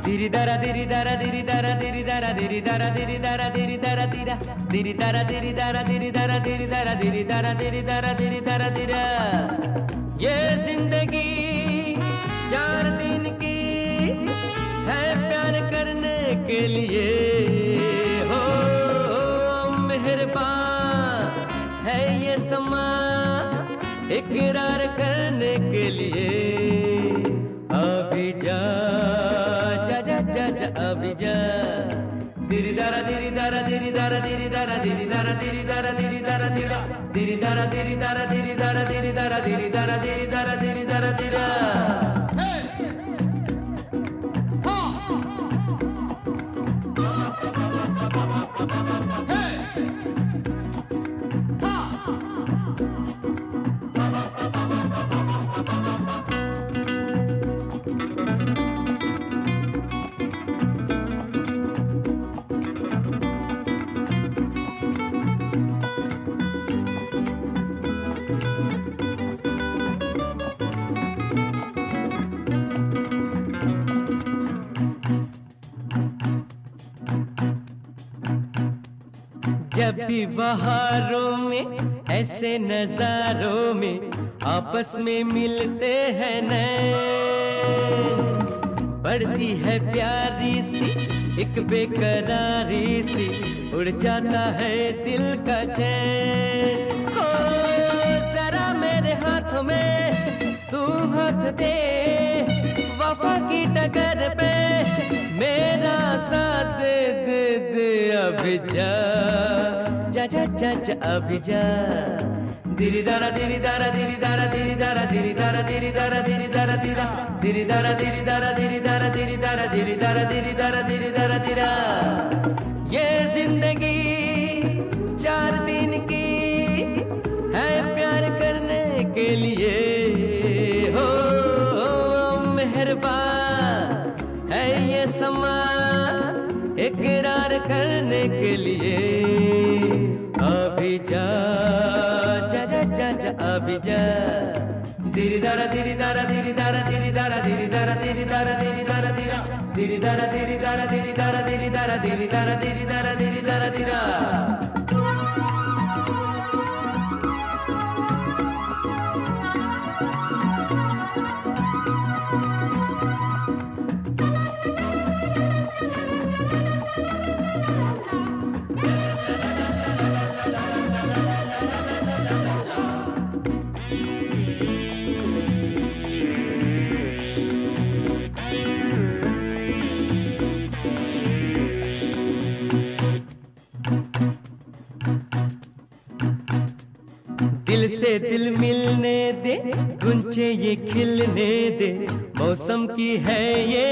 Diri dara diri dara diri dara diri dara diri dara diri dara diri dara dira diri dara diri dara diri dara diri dara diri dara diri dara diri dara dira ये जिंदगी 4 दिन की है प्यार करने के लिए हो मेहरबान है ये समा इकरार करने के लिए अभी जा अभी जा दिरी दारा दिरी दारा दिरी दारा दिरी दारा दिरी दारा दिरी दारा दिरी दारा दिरा दिरी दारा दिरी दारा दिरी दारा दिरी दारा दिरी दारा दिरी दारा दिरी दारा दिरा जब भी बहारों में ऐसे नजारों में आपस में मिलते हैं नैन बढ़ती है प्यारी सी एक बेकरारी सी उड़ जाता है दिल का चैन हो जरा मेरे हाथों में तू हाथ दे वफा की डगर पे मेरा साथ दे दे दे अभी जा जा जा जा जा अभी जा दिरी दारा दिरी दारा दिरी दारा दिरी दारा दिरी दारा दिरी दारा दिरी दारा दिरा दिरी दारा दिरी दारा दिरी दारा दिरी दारा दिरी दारा दिरी दारा दिरी दारा दिरा ये जिंदगी 4 दिन की है प्यार करने के लिए हो मेहरबान है ये समा इकरार करने के लिए अभी जा जा जा जा जा अभी जा दिरी दारा दिरी दारा दिरी दारा दिरी दारा दिरी दारा दिरी दारा दिरी दारा दिरा दिरी दारा दिरी दारा दिरी दारा दिरी दारा दिरी दारा दिरी दारा दिरी दारा दिरा दिल से दिल मिलने दे गुंजे ये खिलने दे मौसम की है ये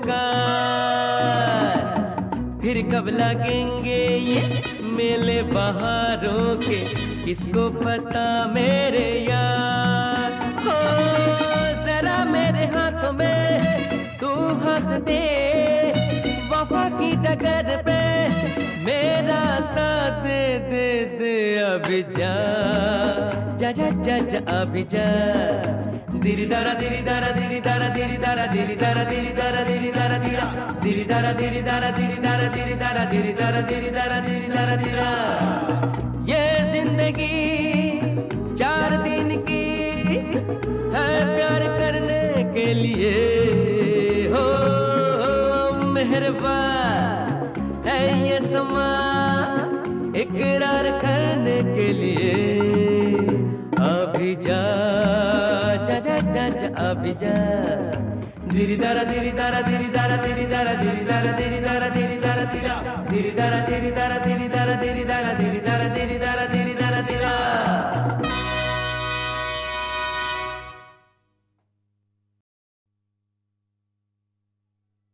पुकार फिर कब लगेंगे ये मेले बहारों के किसको पता मेरे यार हो जरा मेरे हाथों में तू हाथ दे वफा की डगर पे मेरा साथ दे दे दे अभी जा जा जा जा जा अभी जा दिरी दारा दिरी दारा दिरी दारा दिरी दारा दिरी दारा दिरी दारा दिरी दारा दिरा दिरी दारा दिरी दारा दिरी दारा दिरी दारा दिरी दारा दिरी दारा दिरी दारा दिरा ये जिंदगी 4 दिन की है प्यार करने के लिए हो मेहरबान है ये समा इकरार करने के लिए अभी जा जा जा जा जा अभी जा दिरी दारा दिरी दारा दिरी दारा दिरी दारा दिरी दारा दिरी दारा दिरी दारा दिरा दिरी दारा दिरी दारा दिरी दारा दिरी दारा